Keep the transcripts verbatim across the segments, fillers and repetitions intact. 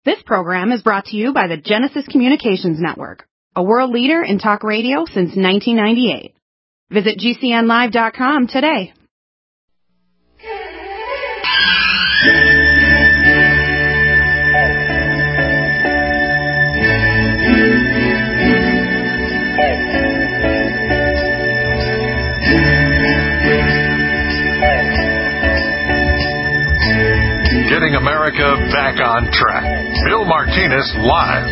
This program is brought to you by the Genesis Communications Network, a world leader in talk radio since nineteen ninety-eight. Visit G C N live dot com today. Getting America back on track. Bill Martinez live.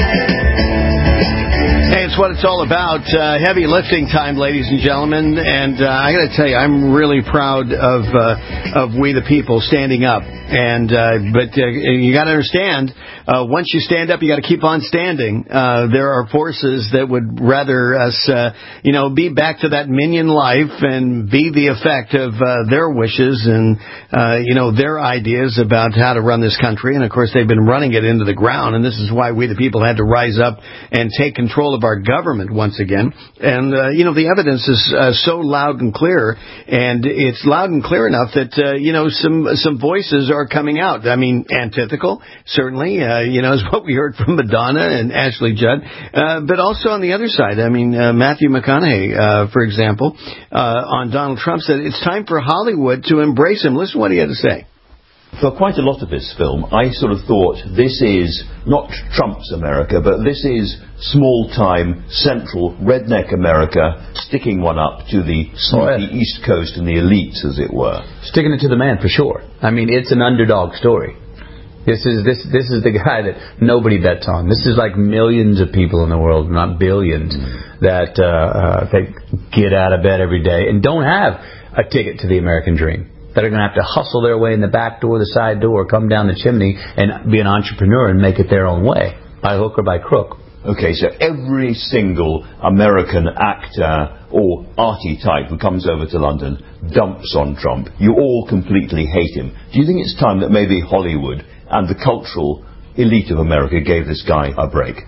Hey, it's what it's all about. Uh, heavy lifting time, ladies and gentlemen. And uh, I got to tell you, I'm really proud of uh, of we the people standing up. And uh, but uh, you got to understand, uh, once you stand up, you got to keep on standing. Uh, there are forces that would rather us, uh, you know, be back to that minion life and be the effect of uh, their wishes and, uh, you know, their ideas about how to run this country. And, of course, they've been running it into the ground. And this is why we the people had to rise up and take control of our government once again. And, uh, you know, the evidence is uh, so loud and clear. And it's loud and clear enough that, uh, you know, some some voices are coming out. I mean, antithetical, certainly, uh, you know, is what we heard from Madonna and Ashley Judd. Uh, but also on the other side, I mean, uh, Matthew McConaughey, uh, for example, uh, on Donald Trump said it's time for Hollywood to embrace him. Listen to what he had to say. For quite a lot of this film, I sort of thought this is not Trump's America, but this is small-time, central, redneck America sticking one up to the sneaky East Coast and the elites, as it were. Sticking it to the man, for sure. I mean, it's an underdog story. This is this this is the guy that nobody bets on. This is like millions of people in the world, not billions, mm. that, uh, uh, that get out of bed every day and don't have a ticket to the American dream. That are going to have to hustle their way in the back door, the side door, come down the chimney, and be an entrepreneur and make it their own way, by hook or by crook. Okay, so every single American actor or arty type who comes over to London dumps on Trump. You all completely hate him. Do you think it's time that maybe Hollywood and the cultural elite of America gave this guy a break?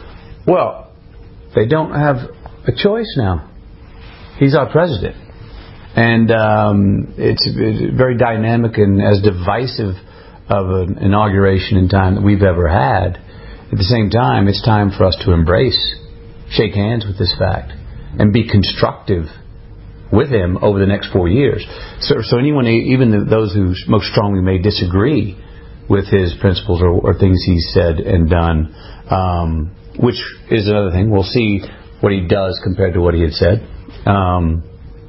Well, they don't have a choice now. He's our president. And um, it's, it's very dynamic and as divisive of an inauguration in time that we've ever had. At the same time, it's time for us to embrace, shake hands with this fact, and be constructive with him over the next four years. So, so anyone, even those who most strongly may disagree with his principles or, or things he's said and done, um, which is another thing. We'll see what he does compared to what he had said. Um,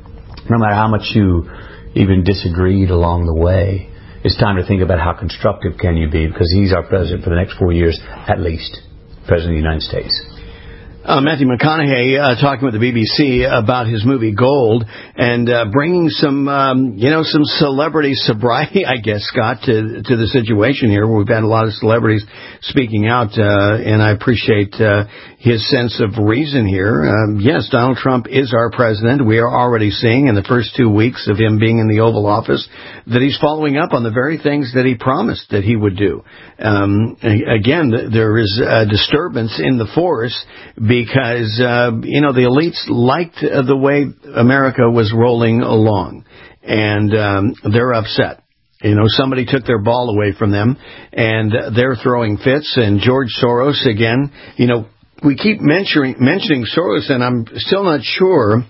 No matter how much you even disagreed along the way, it's time to think about how constructive can you be, because he's our president for the next four years, at least, President of the United States. Uh, Matthew McConaughey uh, talking with the B B C about his movie Gold and uh, bringing some, um, you know, some celebrity sobriety, I guess, Scott, to to the situation here. We've had a lot of celebrities speaking out, uh, and I appreciate uh, his sense of reason here. Um, yes, Donald Trump is our president. We are already seeing in the first two weeks of him being in the Oval Office that he's following up on the very things that he promised that he would do. Um, again, there is a disturbance in the force because, uh, you know, the elites liked uh, the way America was rolling along, and um, they're upset. You know, somebody took their ball away from them, and they're throwing fits. And George Soros, again, you know, we keep mentioning, mentioning Soros, and I'm still not sure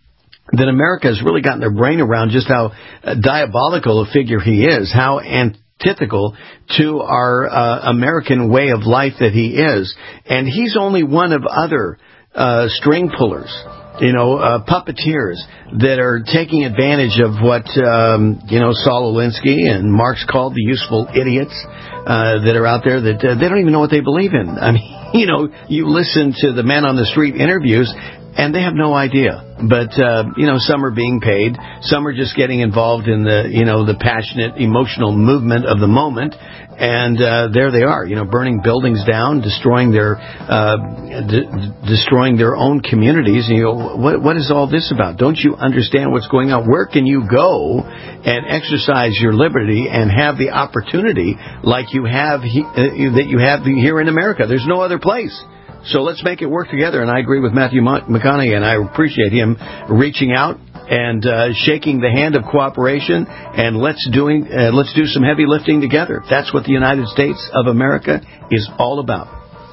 that America has really gotten their brain around just how uh, diabolical a figure he is, how antithetical to our uh, American way of life that he is. And he's only one of other uh, string pullers, you know, uh, puppeteers that are taking advantage of what, um, you know, Saul Alinsky and Marx called the useful idiots uh, that are out there that uh, they don't even know what they believe in. I mean, you know, you listen to the man on the street interviews, and they have no idea. But, uh, you know, some are being paid. Some are just getting involved in the, you know, the passionate, emotional movement of the moment. And uh, there they are, you know, burning buildings down, destroying their uh, d- destroying their own communities. And you go, what, what is all this about? Don't you understand what's going on? Where can you go and exercise your liberty and have the opportunity like you have he- uh, that you have here in America? There's no other place. So let's make it work together. And I agree with Matthew McConaughey, and I appreciate him reaching out and uh, shaking the hand of cooperation, and let's doing uh, let's do some heavy lifting together. That's what the United States of America is all about.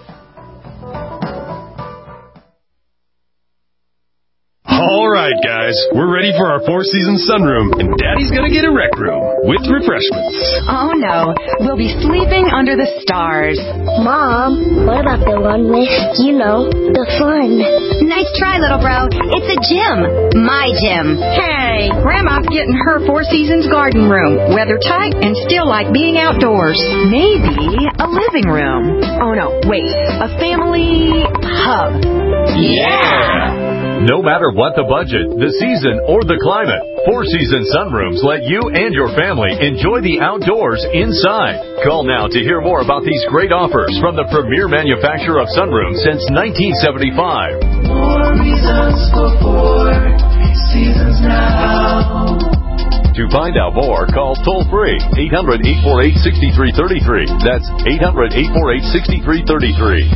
All right, guys, we're ready for our four-season sunroom, and Daddy's gonna get a rec room with refreshments. Oh, no. We'll be sleeping under the stars. Mom, what about the one with, you know, the fun? Nice try, little bro. It's a gym. My gym. Hey, Grandma's getting her Four Seasons garden room. Weather tight and still like being outdoors. Maybe a living room. Oh, no, wait. A family hub. Yeah! No matter what the budget, the season, or the climate, Four Seasons Sunrooms let you and your family enjoy the outdoors inside. Call now to hear more about these great offers from the premier manufacturer of sunrooms since nineteen seventy-five. More reasons for Four Seasons now. To find out more, call toll-free eight hundred, eight four eight, six three three three. That's eight hundred, eight four eight, six three three three.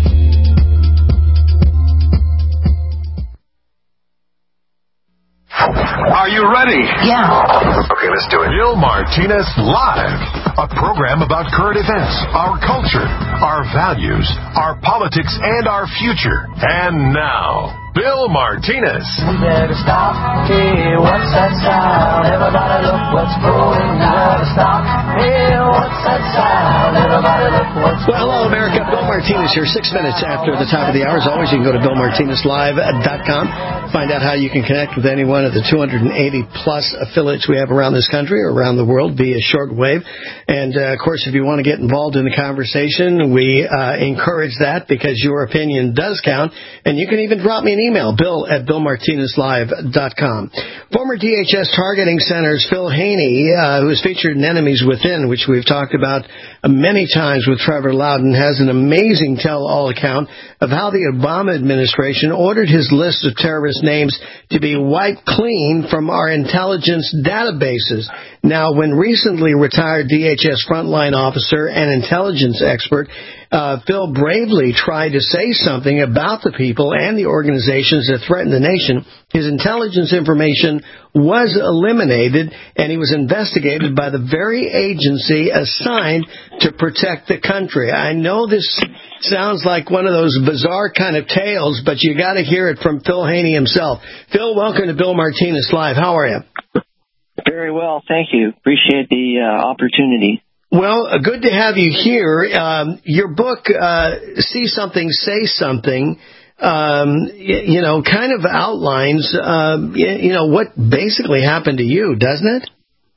Are you ready? Yeah. Okay, let's do it. Bill Martinez Live, a program about current events, our culture, our values, our politics, and our future. And now, Bill Martinez. We better stop. Hey, what's that sound? Everybody look what's going on. We better stop. Hey, what's that sound? Everybody look what's going on. Well, hello, America. Bill Martinez here, six minutes after the top of the hour. As always, you can go to bill martinez live dot com. Find out how you can connect with any one of the two hundred eighty plus affiliates we have around this country or around the world via shortwave. And, uh, of course, if you want to get involved in the conversation, we uh, encourage that because your opinion does count. And you can even drop me an email, bill at bill martinez live dot com. Former D H S Targeting Center's Phil Haney, uh, who is featured in Enemies Within, which we've talked about many times with Trevor Loudon, has an amazing tell-all account of how the Obama administration ordered his list of terrorist names to be wiped clean from our intelligence databases. Now, when recently retired D H S frontline officer and intelligence expert Uh, Phil bravely tried to say something about the people and the organizations that threaten the nation, his intelligence information was eliminated, and he was investigated by the very agency assigned to protect the country. I know this sounds like one of those bizarre kind of tales, but you got to hear it from Phil Haney himself. Phil, welcome to Bill Martinez Live. How are you? Very well, thank you. Appreciate the uh, opportunity. Well, uh, good to have you here. Um, your book, uh, See Something, Say Something, um, y- you know, kind of outlines, uh, y- you know, what basically happened to you, doesn't it?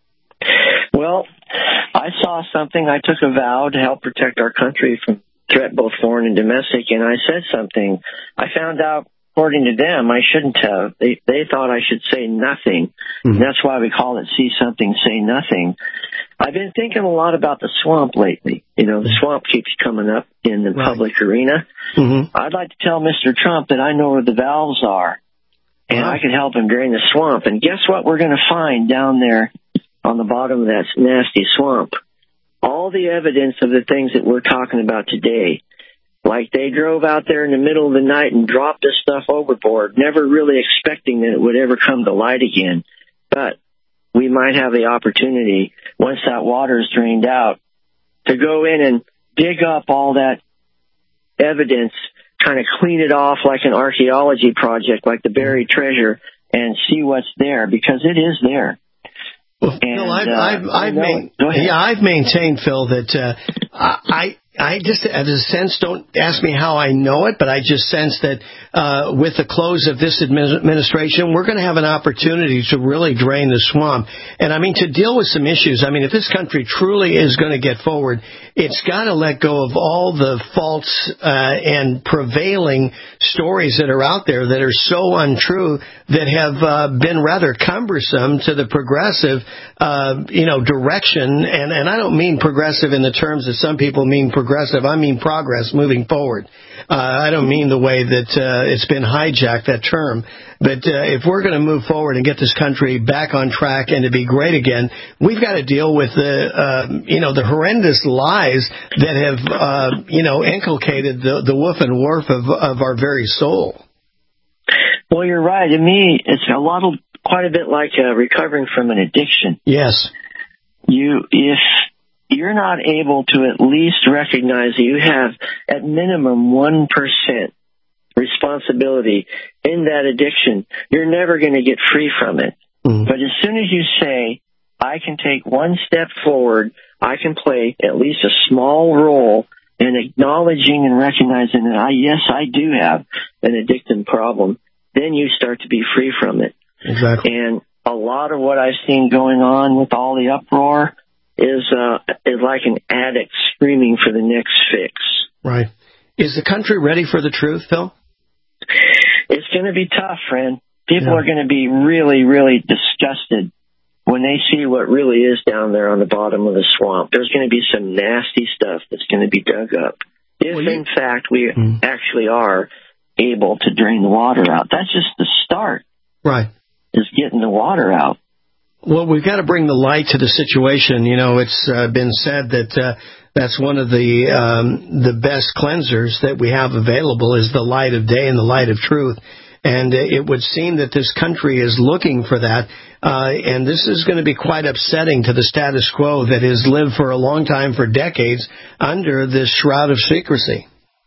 Well, I saw something. I took a vow to help protect our country from threat, both foreign and domestic, and I said something. I found out, according to them, I shouldn't have. They they thought I should say nothing. Mm-hmm. And that's why we call it See Something, Say Nothing. I've been thinking a lot about the swamp lately. You know, the swamp keeps coming up in the right. public arena. Mm-hmm. I'd like to tell Mister Trump that I know where the valves are, and wow. I can help him drain the swamp. And guess what we're going to find down there on the bottom of that nasty swamp? All the evidence of the things that we're talking about today. Like they drove out there in the middle of the night and dropped this stuff overboard, never really expecting that it would ever come to light again. But we might have the opportunity, once that water is drained out, to go in and dig up all that evidence, kind of clean it off like an archaeology project, like the buried treasure, and see what's there, because it is there. Well, and, Phil, I've, uh, I've, I've, main, yeah, I've maintained, Phil, that uh, I... I just, as a sense, don't ask me how I know it, but I just sense that uh, with the close of this administration, we're going to have an opportunity to really drain the swamp. And, I mean, to deal with some issues. I mean, if this country truly is going to get forward, it's got to let go of all the false uh, and prevailing stories that are out there that are so untrue, that have uh, been rather cumbersome to the progressive, uh, you know, direction. And, and I don't mean progressive in the terms that some people mean progressive. Progressive. I mean progress moving forward. Uh, I don't mean the way that uh, it's been hijacked, that term. But uh, if we're going to move forward and get this country back on track and to be great again, we've got to deal with the, uh, you know, the horrendous lies that have, uh, you know, inculcated the, the woof and woof of, of our very soul. Well, you're right. To me, it's a lot of quite a bit like uh, recovering from an addiction. Yes. You, if you're not able to at least recognize that you have at minimum one percent responsibility in that addiction, you're never going to get free from it. Mm. But as soon as you say, I can take one step forward, I can play at least a small role in acknowledging and recognizing that, I, yes, I do have an addictive problem, then you start to be free from it. Exactly. And a lot of what I've seen going on with all the uproar is uh, is like an addict screaming for the next fix. Right. Is the country ready for the truth, Phil? It's going to be tough, friend. People yeah. are going to be really, really disgusted when they see what really is down there on the bottom of the swamp. There's going to be some nasty stuff that's going to be dug up. If, well, you... in fact, we mm. actually are able to drain the water out. That's just the start. Right. Is getting the water out. Well, we've got to bring the light to the situation. You know, it's uh, been said that uh, that's one of the um, the best cleansers that we have available is the light of day and the light of truth. And it would seem that this country is looking for that. Uh, and this is going to be quite upsetting to the status quo that has lived for a long time, for decades, under this shroud of secrecy.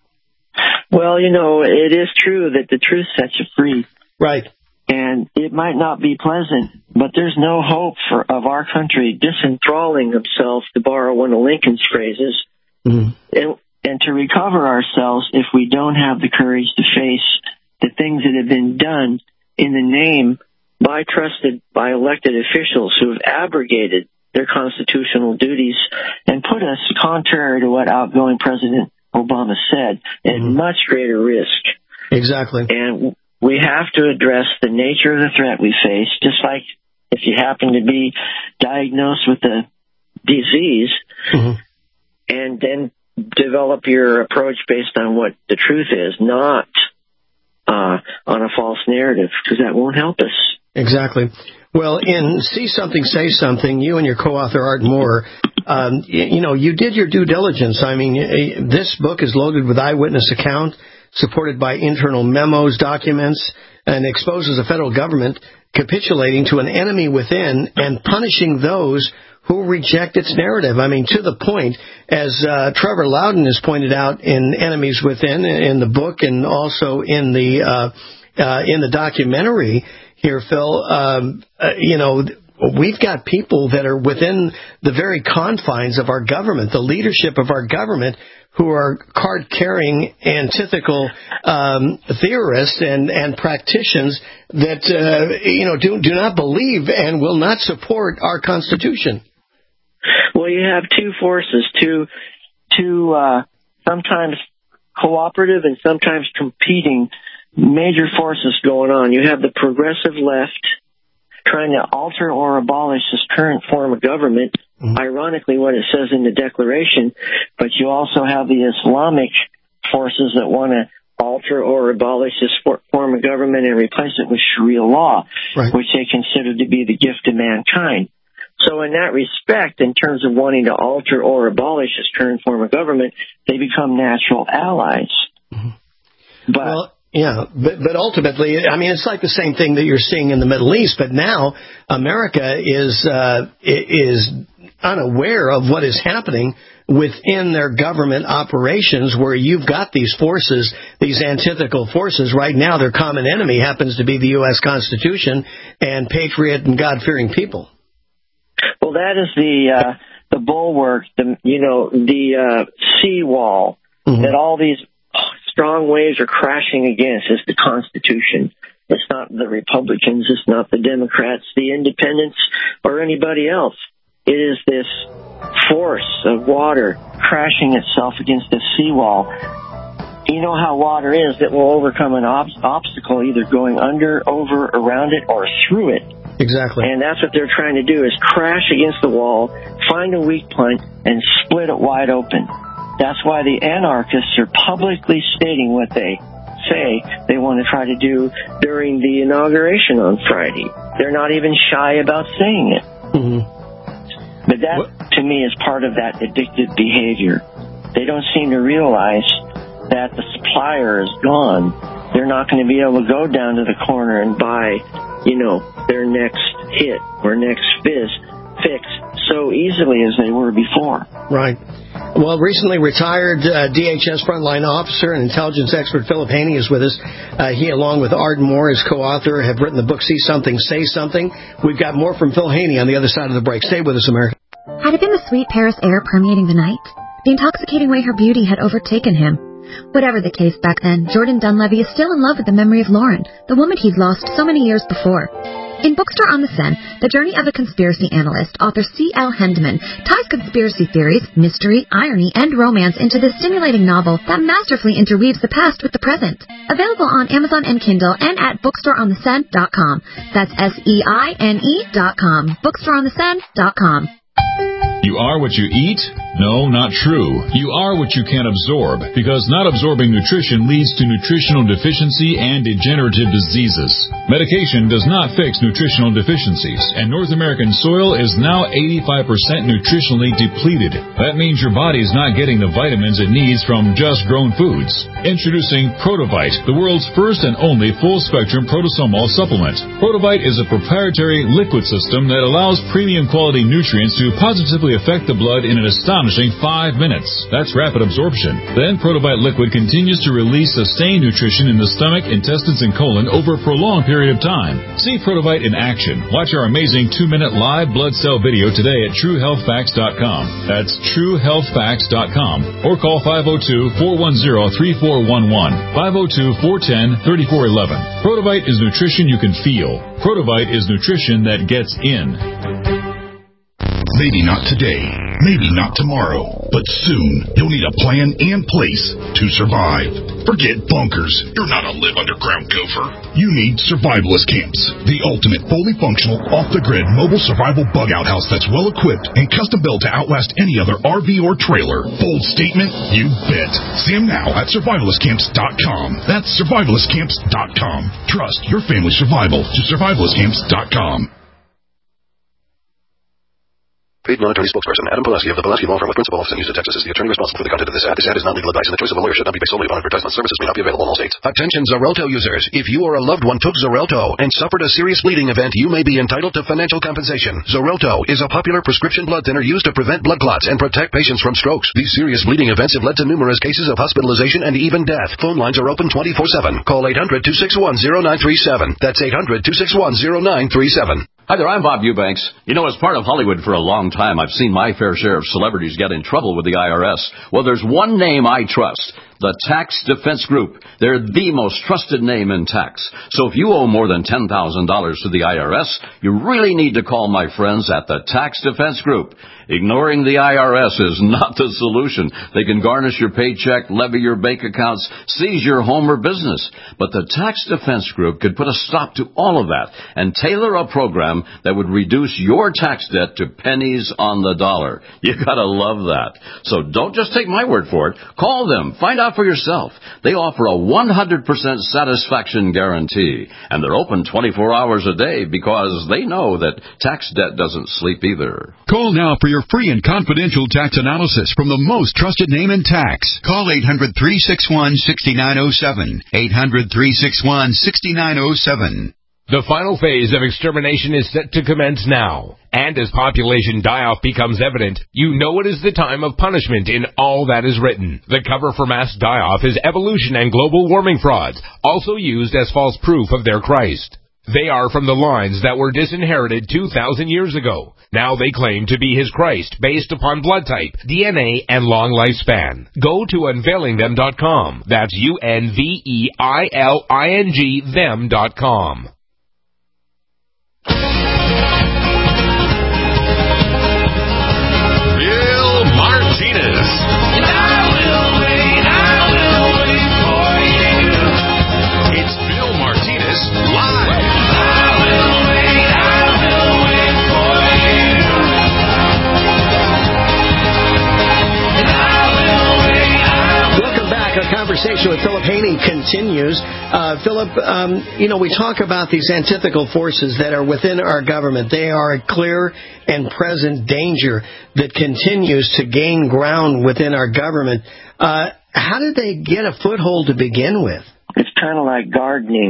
Well, you know, it is true that the truth sets you free. Right. And it might not be pleasant, but there's no hope for of our country disenthralling himself, to borrow one of Lincoln's phrases, mm. and, and to recover ourselves if we don't have the courage to face the things that have been done in the name by trusted, by elected officials who have abrogated their constitutional duties and put us, contrary to what outgoing President Obama said, at mm. much greater risk. Exactly. And we have to address the nature of the threat we face, just like if you happen to be diagnosed with a disease, mm-hmm. and then develop your approach based on what the truth is, not uh, on a false narrative, because that won't help us. Exactly. Well, in See Something, Say Something, you and your co-author, Art Moore, um, you, you know, you did your due diligence. I mean, this book is loaded with eyewitness account, supported by internal memos, documents, and exposes a federal government capitulating to an enemy within and punishing those who reject its narrative. I mean, to the point, as uh, Trevor Loudon has pointed out in Enemies Within, in the book, and also in the uh, uh, in the documentary here, Phil, um, uh, you know, we've got people that are within the very confines of our government, the leadership of our government, who are card-carrying, antithetical um, theorists and, and practitioners that, uh, you know, do, do not believe and will not support our Constitution. Well, you have two forces, two, two uh, sometimes cooperative and sometimes competing major forces going on. You have the progressive left trying to alter or abolish this current form of government, mm-hmm. ironically what it says in the Declaration, but you also have the Islamic forces that want to alter or abolish this form of government and replace it with Sharia law, right. which they consider to be the gift of mankind. So in that respect, in terms of wanting to alter or abolish this current form of government, they become natural allies. Mm-hmm. But well, yeah, but, but ultimately, I mean, it's like the same thing that you're seeing in the Middle East, but now America is uh, is unaware of what is happening within their government operations, where you've got these forces, these antithetical forces. Right now, their common enemy happens to be the U S Constitution and patriot and God-fearing people. Well, that is the uh, the bulwark, the you know, the uh, seawall mm-hmm. that all these strong waves are crashing against. Is the Constitution. It's not the Republicans. It's not the Democrats, the Independents, or anybody else. It is this force of water crashing itself against the seawall. You know how water is, that will overcome an ob- obstacle, either going under, over, around it, or through it. Exactly. And that's what they're trying to do, is crash against the wall, find a weak point, and split it wide open. That's why the anarchists are publicly stating what they say they want to try to do during the inauguration on Friday. They're not even shy about saying it. Mm-hmm. But that, what? to me, is part of that addictive behavior. They don't seem to realize that the supplier is gone. They're not going to be able to go down to the corner and buy, you know, their next hit or next fizz, fix so easily as they were before. Right. Well, recently retired uh, D H S frontline officer and intelligence expert Philip Haney is with us. Uh, he, along with Arden Moore, his co-author, have written the book See Something, Say Something. We've got more from Phil Haney on the other side of the break. Stay with us, America. Had it been the sweet Paris air permeating the night? The intoxicating way her beauty had overtaken him? Whatever the case back then, Jordan Dunleavy is still in love with the memory of Lauren, the woman he'd lost so many years before. In Bookstore on the Seine, the journey of a conspiracy analyst, author C L Hendeman ties conspiracy theories, mystery, irony, and romance into this stimulating novel that masterfully interweaves the past with the present. Available on Amazon and Kindle and at bookstore on the seine dot com. That's S E I N E dot com. bookstore on the seine dot com. You are what you eat? No, not true. You are what you can absorb, because not absorbing nutrition leads to nutritional deficiency and degenerative diseases. Medication does not fix nutritional deficiencies, and North American soil is now eighty-five percent nutritionally depleted. That means your body is not getting the vitamins it needs from just grown foods. Introducing Protovite, the world's first and only full-spectrum protosomal supplement. Protovite is a proprietary liquid system that allows premium quality nutrients to positively affect the blood in an astonishing five minutes. That's rapid absorption. Then Protovite liquid continues to release sustained nutrition in the stomach, intestines, and colon over a prolonged period of time. See Protovite in action. Watch our amazing two-minute live blood cell video today at true health facts dot com. That's true health facts dot com. Or call five oh two, four one oh, three four one one, five oh two, four one oh, three four one one. Protovite is nutrition you can feel. Protovite is nutrition that gets in. Maybe not today, maybe not tomorrow, but soon you'll need a plan and place to survive. Forget bunkers. You're not a live underground gopher. You need Survivalist Camps, the ultimate fully functional, off-the-grid mobile survival bug-out house that's well-equipped and custom-built to outlast any other R V or trailer. Bold statement? You bet. See them now at survivalist camps dot com. That's survivalist camps dot com. Trust your family's survival to survivalist camps dot com. Paid non-attorney spokesperson Adam Pulaski of the Pulaski Law Firm of Principal Office in Houston, Texas is the attorney responsible for the content of this ad. This ad is not legal advice, and the choice of a lawyer should not be based solely upon advertisement. Services may not be available in all states. Attention Xarelto users. If you or a loved one took Xarelto and suffered a serious bleeding event, you may be entitled to financial compensation. Xarelto is a popular prescription blood thinner used to prevent blood clots and protect patients from strokes. These serious bleeding events have led to numerous cases of hospitalization and even death. Phone lines are open twenty-four seven. Call eight hundred, two six one, zero nine three seven. That's eight hundred, two six one, zero nine three seven. Hi there, I'm Bob Eubanks. You know, as part of Hollywood for a long time, I've seen my fair share of celebrities get in trouble with the I R S. Well, there's one name I trust. The Tax Defense Group. They're the most trusted name in tax. So if you owe more than ten thousand dollars to the I R S, you really need to call my friends at the Tax Defense Group. Ignoring the I R S is not the solution. They can garnish your paycheck, levy your bank accounts, seize your home or business. But the Tax Defense Group could put a stop to all of that and tailor a program that would reduce your tax debt to pennies on the dollar. You gotta love that. So don't just take my word for it. Call them. Find out for yourself. They offer a one hundred percent satisfaction guarantee. And they're open twenty-four hours a day because they know that tax debt doesn't sleep either. Call now for your free and confidential tax analysis from the most trusted name in tax. Call eight hundred, three six one, six nine zero seven. eight hundred, three six one, six nine zero seven. The final phase of extermination is set to commence now. And as population die-off becomes evident, you know it is the time of punishment in all that is written. The cover for mass die-off is evolution and global warming frauds, also used as false proof of their Christ. They are from the lines that were disinherited two thousand years ago. Now they claim to be his Christ based upon blood type, D N A, and long lifespan. Go to unveiling them dot com. That's U N V E I L I N G them dot com. Bill Martinez. And I will wait, I will wait for you. It's Bill Martinez live. I will wait, I will wait for you. And I will wait, I will. Welcome back. Our conversation with Philip Haney continues. Uh, Philip, um, you know, we talk about these antithetical forces that are within our government. They are a clear and present danger that continues to gain ground within our government. Uh, how did they get a foothold to begin with? It's kind of like gardening.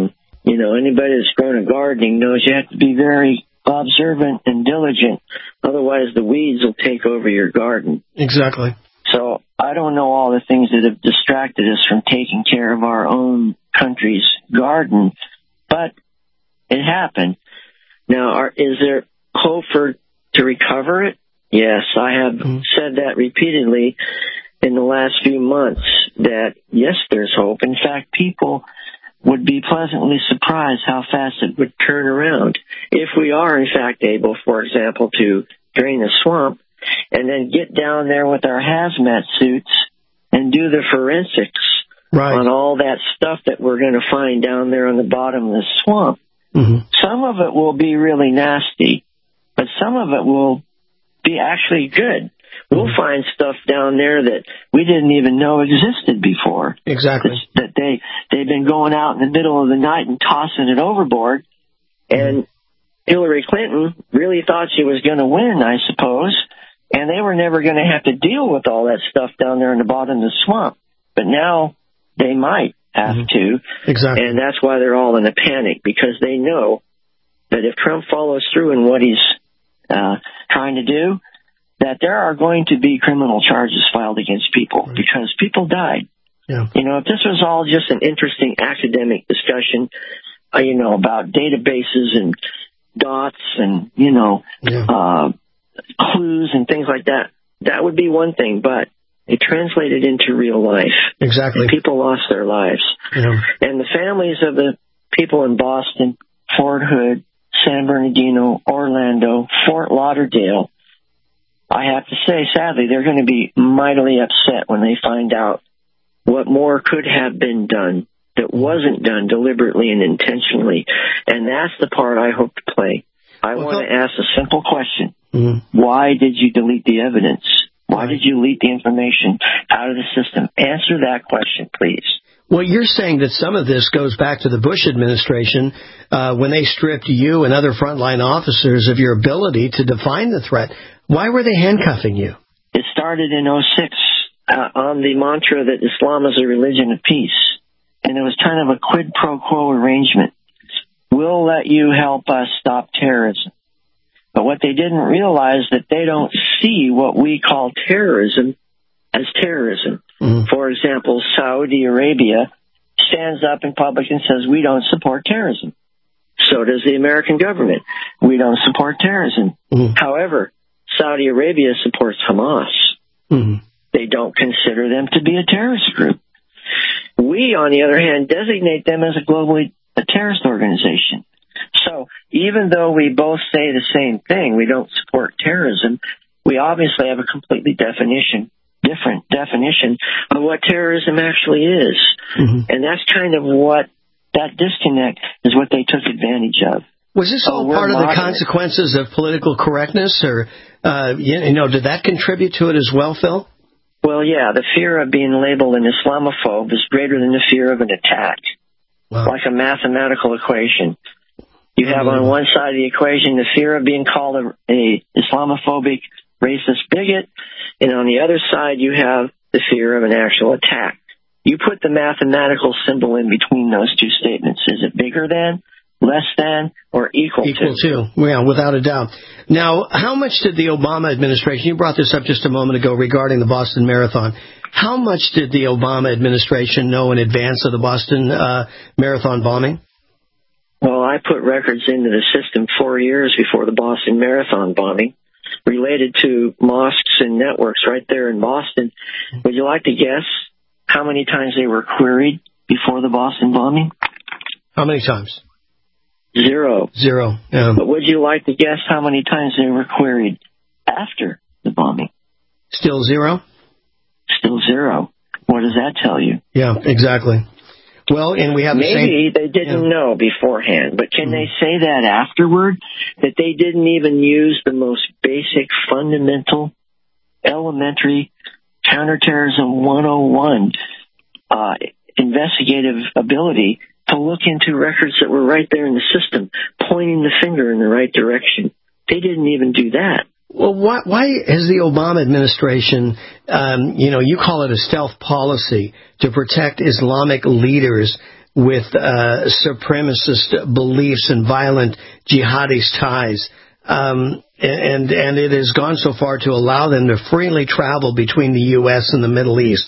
You know, anybody that's grown a gardening knows you have to be very observant and diligent. Otherwise, the weeds will take over your garden. Exactly. So I don't know all the things that have distracted us from taking care of our own country's garden, but it happened. Now, are, is there hope for to recover it? Yes, I have mm-hmm. said that repeatedly in the last few months, that yes, there's hope. In fact, people would be pleasantly surprised how fast it would turn around if we are, in fact, able, for example, to drain the swamp and then get down there with our hazmat suits and do the forensics right. on all that stuff that we're going to find down there on the bottom of the swamp. Mm-hmm. Some of it will be really nasty, but some of it will be actually good. We'll mm-hmm. find stuff down there that we didn't even know existed before. Exactly. That they, they've been going out in the middle of the night and tossing it overboard. And mm-hmm. Hillary Clinton really thought she was going to win, I suppose. And they were never going to have to deal with all that stuff down there in the bottom of the swamp. But now they might have mm-hmm. to. Exactly. And that's why they're all in a panic, because they know that if Trump follows through in what he's uh, trying to do, that there are going to be criminal charges filed against people right. because people died. Yeah. You know, if this was all just an interesting academic discussion, uh, you know, about databases and dots and, you know, yeah. uh, clues and things like that, that would be one thing, but it translated into real life. Exactly. And people lost their lives. Yeah. And the families of the people in Boston, Fort Hood, San Bernardino, Orlando, Fort Lauderdale, I have to say, sadly, they're going to be mightily upset when they find out what more could have been done that wasn't done deliberately and intentionally. And that's the part I hope to play. I well, want to ask a simple question. Mm-hmm. Why did you delete the evidence? Why did you leak the information out of the system? Answer that question, please. Well, you're saying that some of this goes back to the Bush administration uh, when they stripped you and other frontline officers of your ability to define the threat. Why were they handcuffing you? It started in oh six uh, on the mantra that Islam is a religion of peace. And it was kind of a quid pro quo arrangement. We'll let you help us stop terrorism. But what they didn't realize that they don't see what we call terrorism as terrorism. Mm-hmm. For example, Saudi Arabia stands up in public and says, we don't support terrorism. So does the American government. We don't support terrorism. Mm-hmm. However, Saudi Arabia supports Hamas. Mm-hmm. They don't consider them to be a terrorist group. We, on the other hand, designate them as a globally a terrorist organization. So even though we both say the same thing, we don't support terrorism, we obviously have a completely definition, different definition of what terrorism actually is. Mm-hmm. And that's kind of what, that disconnect is what they took advantage of. Was this all oh, part of moderate. the consequences of political correctness, or, uh, you know, did that contribute to it as well, Phil? Well, yeah, the fear of being labeled an Islamophobe is greater than the fear of an attack. Wow. Like a mathematical equation. You have on one side of the equation the fear of being called a, a Islamophobic, racist bigot, and on the other side you have the fear of an actual attack. You put the mathematical symbol in between those two statements. Is it bigger than, less than, or equal, equal to? Equal to, yeah, without a doubt. Now, how much did the Obama administration, you brought this up just a moment ago regarding the Boston Marathon, how much did the Obama administration know in advance of the Boston uh, Marathon bombing? Well, I put records into the system four years before the Boston Marathon bombing related to mosques and networks right there in Boston. Would you like to guess how many times they were queried before the Boston bombing? How many times? Zero. Zero, yeah. But would you like to guess how many times they were queried after the bombing? Still zero? Still zero. What does that tell you? Yeah, exactly. Well, and we have the Maybe same, they didn't yeah. know beforehand, but can mm. they say that afterward? That they didn't even use the most basic, fundamental, elementary counterterrorism one oh one uh, investigative ability to look into records that were right there in the system, pointing the finger in the right direction. They didn't even do that. Well, why, why has the Obama administration, um, you know, you call it a stealth policy to protect Islamic leaders, with uh, supremacist beliefs and violent jihadist ties. Um, and and it has gone so far to allow them to freely travel between the U S and the Middle East.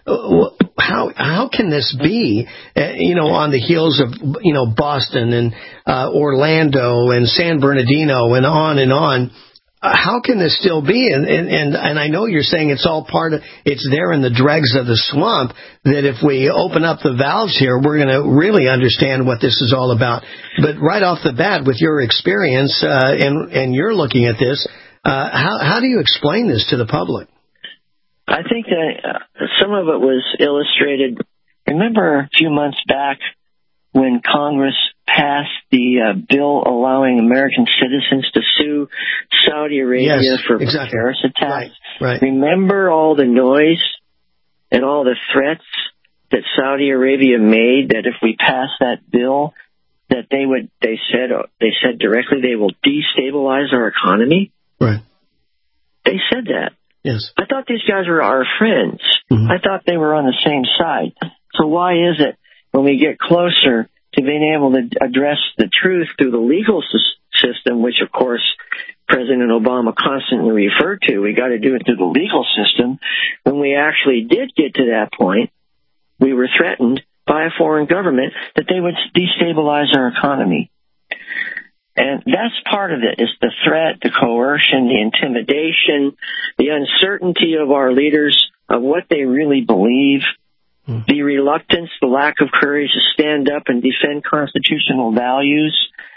How how can this be? Uh, you know, on the heels of you know Boston and uh, Orlando and San Bernardino and on and on. Uh, how can this still be? And, and and and I know you're saying it's all part of it's there in the dregs of the swamp. That if we open up the valves here, we're going to really understand what this is all about. But right off the bat, with your experience uh, and and you're looking at this, uh, how how do you explain this to the public? I think that uh, some of it was illustrated. Remember a few months back when Congress passed the uh, bill allowing American citizens to sue Saudi Arabia yes, for exactly. terrorist attacks? Right, right. Remember all the noise and all the threats that Saudi Arabia made that if we pass that bill, that they would, they said, they said directly they will destabilize our economy? Right. They said that. Yes. I thought these guys were our friends. Mm-hmm. I thought they were on the same side. So why is it when we get closer to being able to address the truth through the legal system, which, of course, President Obama constantly referred to, we got to do it through the legal system. When we actually did get to that point, we were threatened by a foreign government that they would destabilize our economy. And that's part of it, is the threat, the coercion, the intimidation, the uncertainty of our leaders of what they really believe, mm. the reluctance, the lack of courage to stand up and defend constitutional values,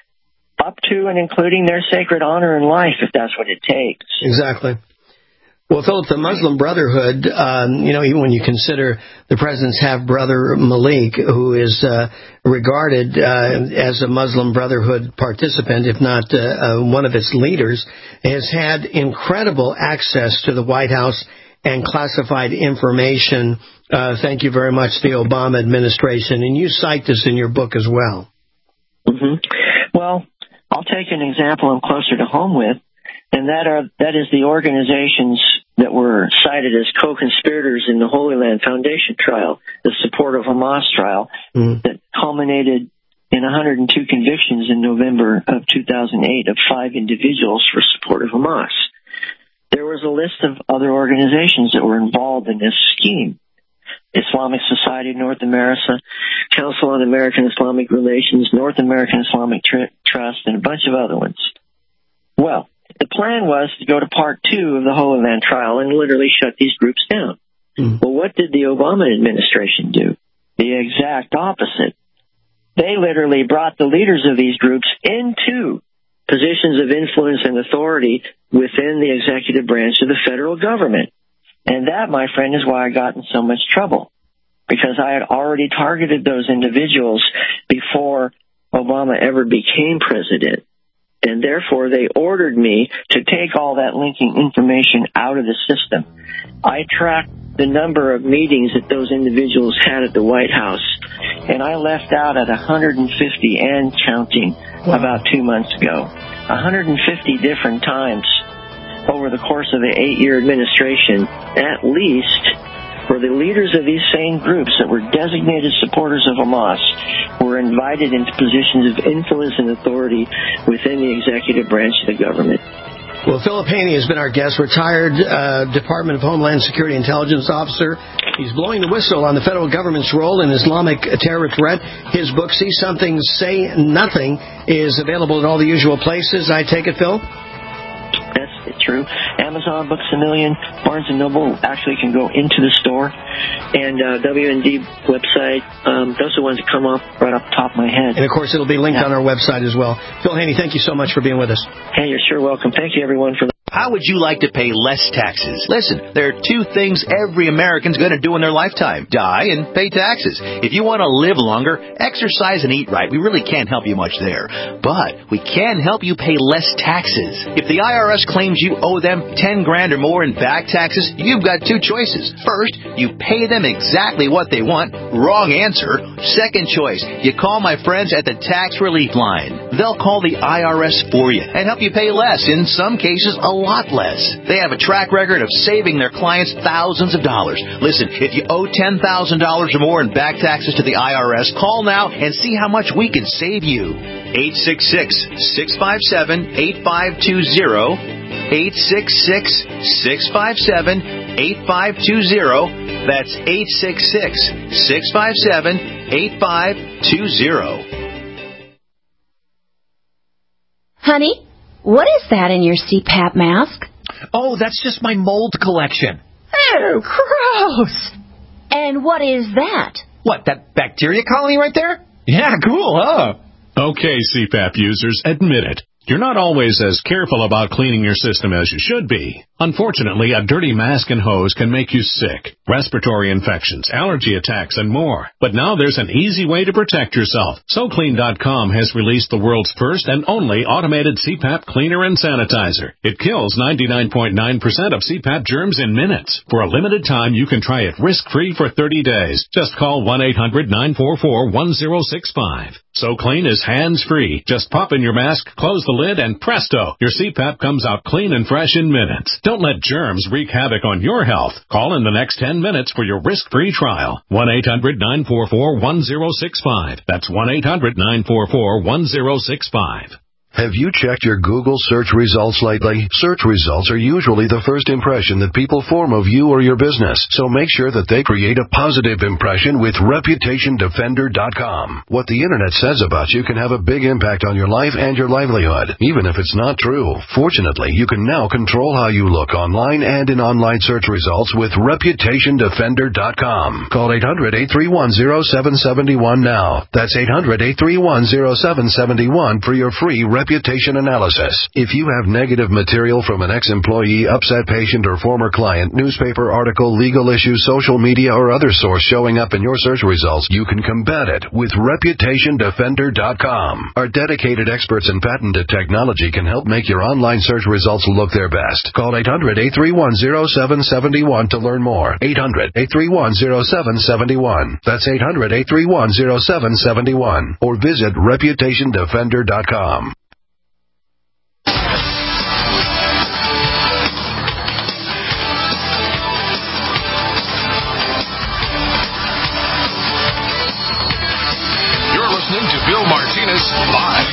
up to and including their sacred honor and life, if that's what it takes. Exactly. Well, Philip, the Muslim Brotherhood, um, you know, even when you consider the president's half-brother Malik, who is uh, regarded uh, as a Muslim Brotherhood participant, if not uh, uh, one of its leaders, has had incredible access to the White House and classified information. Uh, thank you very much, the Obama administration. And you cite this in your book as well. Mm-hmm. Well, I'll take an example I'm closer to home with. And that are that is the organizations that were cited as co-conspirators in the Holy Land Foundation trial, the Support of Hamas trial, mm. that culminated in one hundred two convictions in November of two thousand eight of five individuals for support of Hamas. There was a list of other organizations that were involved in this scheme. Islamic Society of North America, Council on American Islamic Relations, North American Islamic Tr- Trust, and a bunch of other ones. Well, the plan was to go to part two of the Holy Land trial and literally shut these groups down. Mm. Well, what did the Obama administration do? The exact opposite. They literally brought the leaders of these groups into positions of influence and authority within the executive branch of the federal government. And that, my friend, is why I got in so much trouble, because I had already targeted those individuals before Obama ever became president. And therefore, they ordered me to take all that linking information out of the system. I tracked the number of meetings that those individuals had at the White House, and I left out at one hundred fifty and counting about two months ago. one hundred fifty different times over the course of the eight-year administration, at least, where the leaders of these same groups that were designated supporters of Hamas were invited into positions of influence and authority within the executive branch of the government. Well, Philip Haney has been our guest, retired uh, Department of Homeland Security intelligence officer. He's blowing the whistle on the federal government's role in Islamic terror threat. His book, See Something, Say Nothing, is available at all the usual places. I take it, Phil? That's true. Amazon, Books A Million, Barnes and Noble actually can go into the store, and uh, W N D website. Um, those are the ones that come up right off the top of my head. And, of course, it'll be linked yeah. on our website as well. Phil Haney, thank you so much for being with us. Hey, you're sure welcome. Thank you, everyone, for How would you like to pay less taxes? Listen, there are two things every American's going to do in their lifetime: die and pay taxes. If you want to live longer, exercise and eat right. We really can't help you much there. But we can help you pay less taxes. If the I R S claims you owe them ten grand or more in back taxes, you've got two choices. First, you pay them exactly what they want. Wrong answer. Second choice, you call my friends at the Tax Relief Line. They'll call the I R S for you and help you pay less, in some cases a lot less. They have a track record of saving their clients thousands of dollars. Listen, if you owe ten thousand dollars or more in back taxes to the I R S, call now and see how much we can save you. eight six six, six five seven, eight five two zero. eight six six, six five seven, eight five two zero. That's eight six six, six five seven, eight five two zero. Honey, what is that in your C PAP mask? Oh, that's just my mold collection. Oh, gross. And what is that? What, that bacteria colony right there? Yeah, cool, huh? Okay, C PAP users, admit it. You're not always as careful about cleaning your system as you should be. Unfortunately, a dirty mask and hose can make you sick, respiratory infections, allergy attacks, and more. But now there's an easy way to protect yourself. So Clean dot com has released the world's first and only automated C PAP cleaner and sanitizer. It kills ninety-nine point nine percent of C PAP germs in minutes. For a limited time, you can try it risk-free for thirty days. Just call one eight hundred, nine four four, one zero six five. So Clean is hands-free. Just pop in your mask, close the lid, and presto, your C PAP comes out clean and fresh in minutes. Don't let germs wreak havoc on your health. Call in the next ten minutes for your risk-free trial. one eight hundred, nine four four, one zero six five. That's one eight hundred, nine four four, one zero six five. Have you checked your Google search results lately? Search results are usually the first impression that people form of you or your business, so make sure that they create a positive impression with Reputation Defender dot com. What the Internet says about you can have a big impact on your life and your livelihood, even if it's not true. Fortunately, you can now control how you look online and in online search results with Reputation Defender dot com. Call eight hundred, eight three one, zero seven seven one now. That's eight hundred, eight three one, zero seven seven one for your free reputation analysis. If you have negative material from an ex-employee, upset patient, or former client, newspaper article, legal issue, social media, or other source showing up in your search results, you can combat it with Reputation Defender dot com. Our dedicated experts in patented technology can help make your online search results look their best. Call eight hundred, eight three one, zero seven seven one to learn more. eight hundred, eight three one, zero seven seven one. That's eight hundred, eight three one, zero seven seven one. Or visit Reputation Defender dot com. Bill Martinez Live.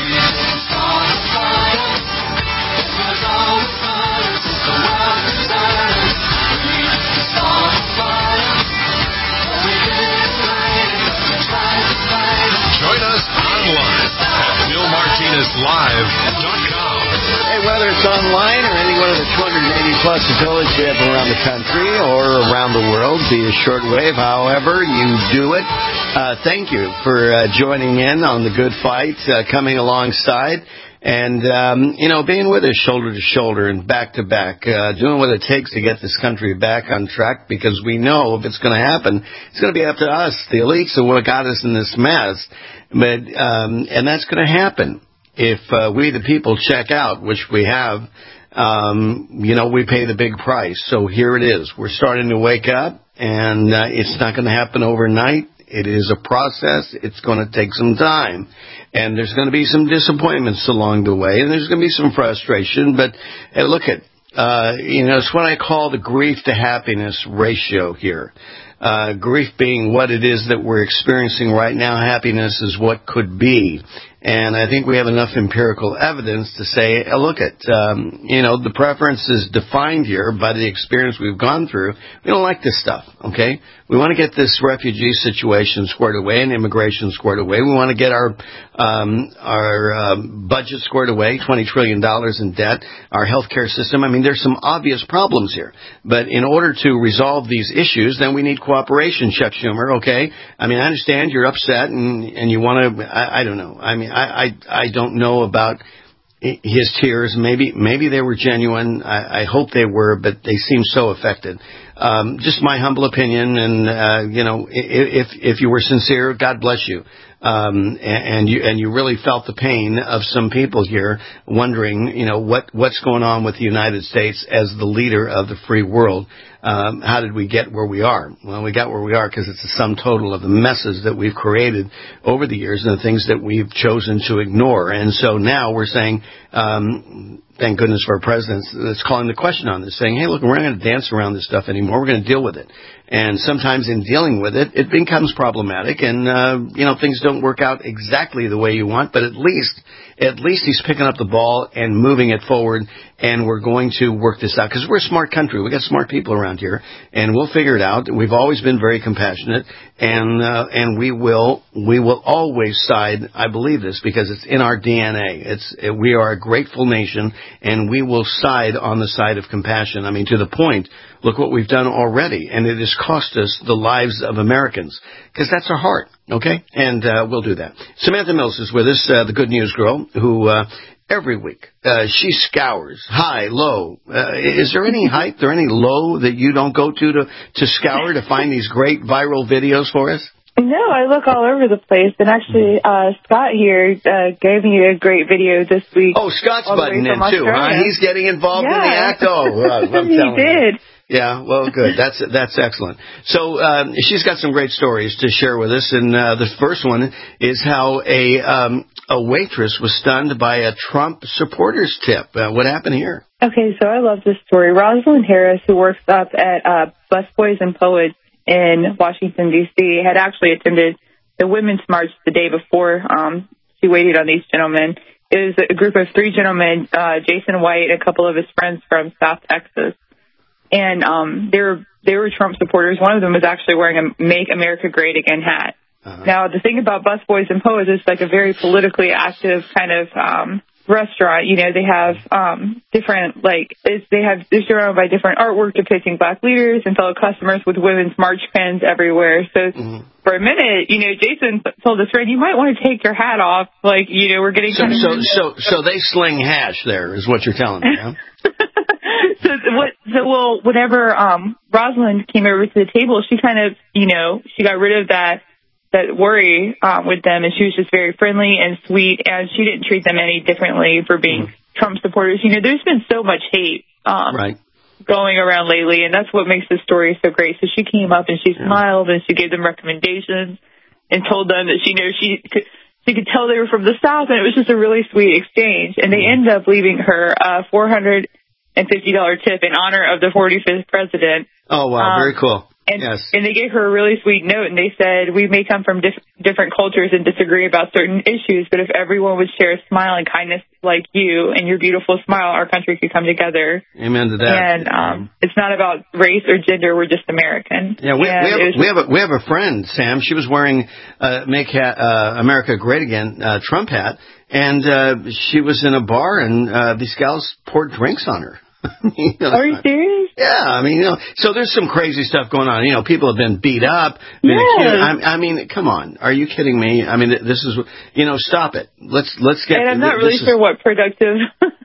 Join us online at Bill Martinez Live dot com. Hey, whether it's online or any one of the two hundred eighty plus affiliates we have around the country or around the world via shortwave, however you do it, uh, thank you for uh, joining in on the good fight, uh, coming alongside, and, um, you know, being with us shoulder to shoulder and back to back, uh, doing what it takes to get this country back on track, because we know if it's going to happen, it's going to be up to us, the elites, of what got us in this mess. But um, and that's going to happen if uh, we, the people, check out, which we have. Um, you know, we pay the big price. So here it is. We're starting to wake up, and uh, it's not going to happen overnight. It is a process. It's going to take some time. And there's going to be some disappointments along the way, and there's going to be some frustration. But hey, look at, uh, you know, it's what I call the grief to happiness ratio here. Uh, grief being what it is that we're experiencing right now. Happiness is what could be. And I think we have enough empirical evidence to say, uh, look at, um, you know, the preference is defined here by the experience we've gone through. We don't like this stuff, okay? We want to get this refugee situation squared away and immigration squared away. We want to get our um, our uh, budget squared away, twenty trillion dollars in debt, our health care system. I mean, there's some obvious problems here. But in order to resolve these issues, then we need cooperation, Chuck Schumer, okay? I mean, I understand you're upset and, and you want to, I, I don't know. I mean, I, I, I don't know about his tears. Maybe maybe they were genuine. I, I hope they were, but they seem so affected. Um, just my humble opinion, and uh, you know, if if you were sincere, God bless you. Um, and, and you and you really felt the pain of some people here wondering, you know, what what's going on with the United States as the leader of the free world. Um, how did we get where we are? Well, we got where we are because it's a sum total of the messes that we've created over the years and the things that we've chosen to ignore. And so now we're saying, um, thank goodness for our president that's calling the question on this, saying, hey, look, we're not going to dance around this stuff anymore. We're going to deal with it. And sometimes in dealing with it, it becomes problematic and, uh, you know, things don't work out exactly the way you want, but at least, at least he's picking up the ball and moving it forward, and we're going to work this out because we're a smart country. We got smart people around here, and we'll figure it out. We've always been very compassionate, and, uh, and we will, we will always side, I believe this, because it's in our D N A. It's, we are a grateful nation, and we will side on the side of compassion. I mean, to the point, look what we've done already, and it has cost us the lives of Americans, because that's our heart, okay? And uh, we'll do that. Samantha Mills is with us, uh, the Good News Girl, who uh, every week uh, she scours high, low. Uh, is there any height or any low that you don't go to, to to scour to find these great viral videos for us? No, I look all over the place, and actually, uh, Scott here uh, gave me a great video this week. Oh, Scott's butting in too, huh? He's getting involved yeah. in the act. Oh, well, I'm he telling did. you. Yeah, well, good. That's that's excellent. So um, she's got some great stories to share with us, and uh, the first one is how a um, a waitress was stunned by a Trump supporters tip. Uh, what happened here? Okay, so I love this story. Rosalind Harris, who works up at uh, Busboys and Poets in Washington, D C, had actually attended the Women's March the day before. Um, she waited on these gentlemen. It was a group of three gentlemen, uh, Jason White, a couple of his friends from South Texas. And um, they were they were Trump supporters. One of them was actually wearing a "Make America Great Again" hat. Uh-huh. Now, the thing about Busboys and Poets is like a very politically active kind of um, restaurant. You know, they have um, different like it's, they have they're surrounded by different artwork depicting black leaders and fellow customers with Women's March pins everywhere. So mm-hmm. for a minute, you know, Jason told his friend, "You might want to take your hat off." Like, you know, we're getting so kind of so so so they sling hash. There is what you're telling me. Huh? So what? So well, whenever um, Rosalind came over to the table, she kind of, you know, she got rid of that that worry um, with them, and she was just very friendly and sweet, and she didn't treat them any differently for being mm-hmm. Trump supporters. You know, there's been so much hate um, right. going around lately, and that's what makes this story so great. So she came up and she yeah. smiled and she gave them recommendations and told them that she knew she could. She could tell they were from the South, and it was just a really sweet exchange. And they ended up leaving her a four hundred fifty dollars tip in honor of the forty-fifth president. Oh, wow. Um, Very cool. And, yes. and they gave her a really sweet note, and they said, we may come from dif- different cultures and disagree about certain issues, but if everyone would share a smile and kindness like you and your beautiful smile, our country could come together. Amen to that. And um, it's not about race or gender. We're just American. Yeah, we, we, have, was, we, have a, we have a friend, Sam. She was wearing uh, Make ha- uh, America Great Again uh, Trump hat, and uh, she was in a bar, and uh, these gals poured drinks on her. you know, Are you serious? Yeah, I mean, you know, so there's some crazy stuff going on. You know, people have been beat up. Been yes. accused. I, I mean, come on, are you kidding me? I mean, this is, you know, stop it. Let's let's get. And I'm not really sure is, what productive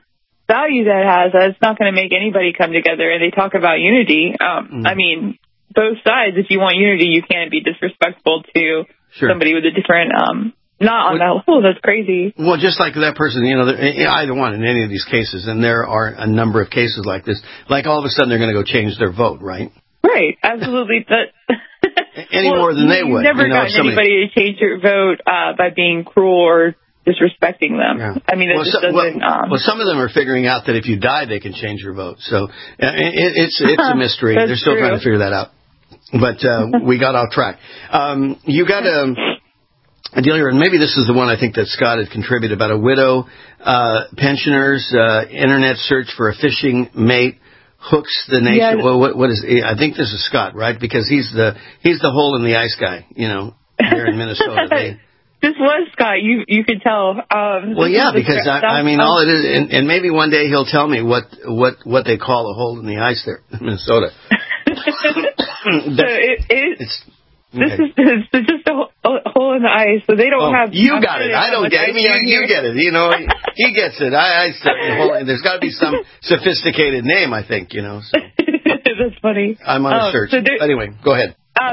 value that has. It's not going to make anybody come together. And they talk about unity. Um, mm-hmm. I mean, both sides. If you want unity, you can't be disrespectful to sure. somebody with a different. Um, Not on that level. That's crazy. Well, just like that person, you know, either one in any of these cases, and there are a number of cases like this, like all of a sudden they're going to go change their vote, right? Right, absolutely. But Any well, more than they would. You've never you know, gotten somebody... anybody to change your vote uh, by being cruel or disrespecting them. Yeah. I mean, it well, just so, doesn't... Well, um... well, some of them are figuring out that if you die, they can change your vote. So uh, it, it's it's a mystery. They're still true. trying to figure that out. But uh, we got off track. Um, you got a... A deal here, and maybe this is the one I think that Scott had contributed about a widow, uh, pensioners, uh, internet search for a fishing mate, hooks the nation. Yeah. Well, what, what is? I think this is Scott, right? Because he's the he's the hole in the ice guy, you know, here in Minnesota. They, this was Scott. You you could tell. Um, well, yeah, because I, I mean, all it is, and, and maybe one day he'll tell me what what what they call a hole in the ice there in Minnesota. so it, it, it's. This okay. is it's just a, a hole in the ice, so they don't oh, have. You I'm got sure it. I don't get it. You, you get it. You know, he gets it. I, I there's got to be some sophisticated name. I think you know. So. That's funny. I'm on a um, search. So there, anyway, go ahead. Um, this